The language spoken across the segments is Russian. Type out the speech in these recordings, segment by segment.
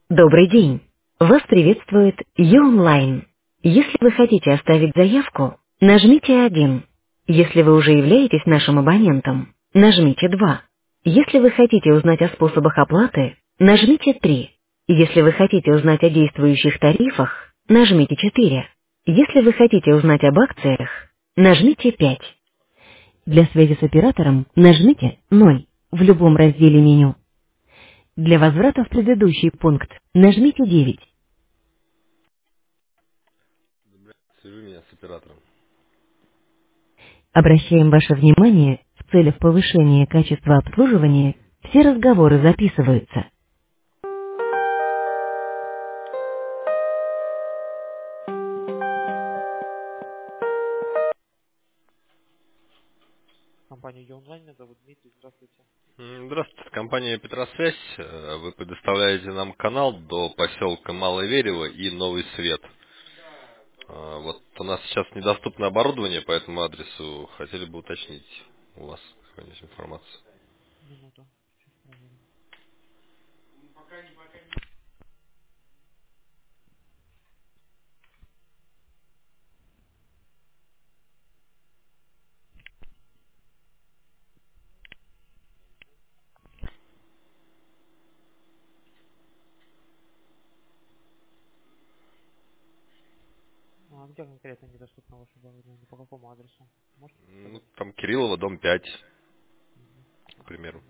Добрый день. Вас приветствует Ю-Онлайн. Если вы хотите оставить заявку, нажмите 1. Если вы уже являетесь нашим абонентом, нажмите 2. Если вы хотите узнать о способах оплаты, нажмите 3. Если вы хотите узнать о действующих тарифах, нажмите 4. Если вы хотите узнать об акциях, нажмите 5. Для связи с оператором нажмите 0 в любом разделе меню. Для возврата в предыдущий пункт нажмите 9. Свяжи меня с оператором. Обращаем ваше внимание, в целях повышения качества обслуживания все разговоры записываются. Здравствуйте, компания Петросвязь. Вы предоставляете нам канал до поселка Малое Верево и Новый Свет. Вот у нас сейчас недоступно оборудование по этому адресу. Хотели бы уточнить у вас какую-нибудь информацию. Ну, там Кириллова, дом 5, к примеру.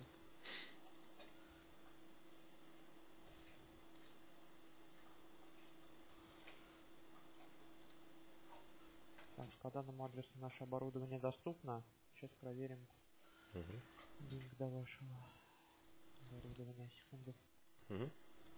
Мгм. Мгм.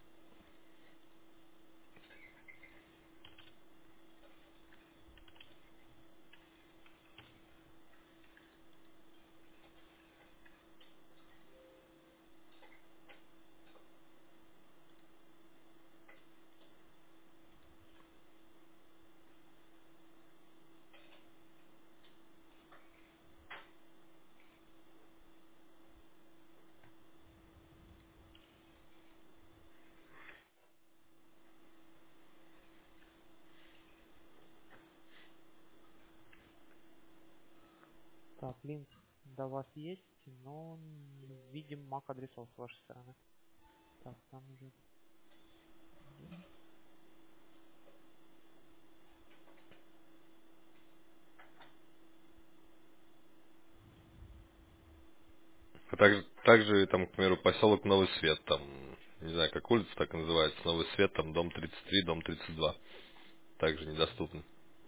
А также там, к примеру, поселок Новый Свет, там, не знаю, как улица так и называется, Новый Свет, там дом 33, дом 32. Также недоступны.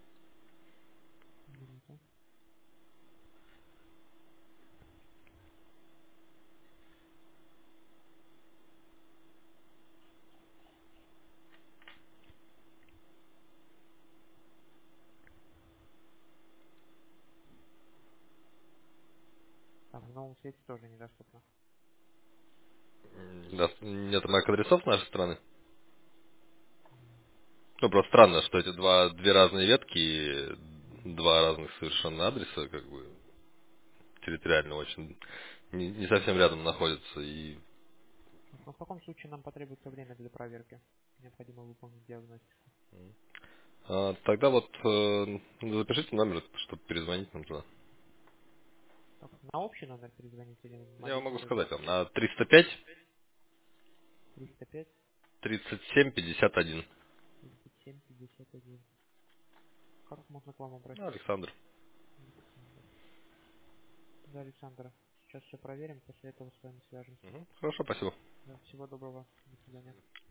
Да, нет MAC-адресов с нашей стороны. Ну, просто странно, что эти две разные ветки, два разных совершенно адреса, как бы, территориально очень не совсем рядом находятся. И тогда вот запишите номер, чтобы перезвонить нам туда. Я вам могу сказать вам на 305 37 51. Александр. Мгм. Хорошо, спасибо.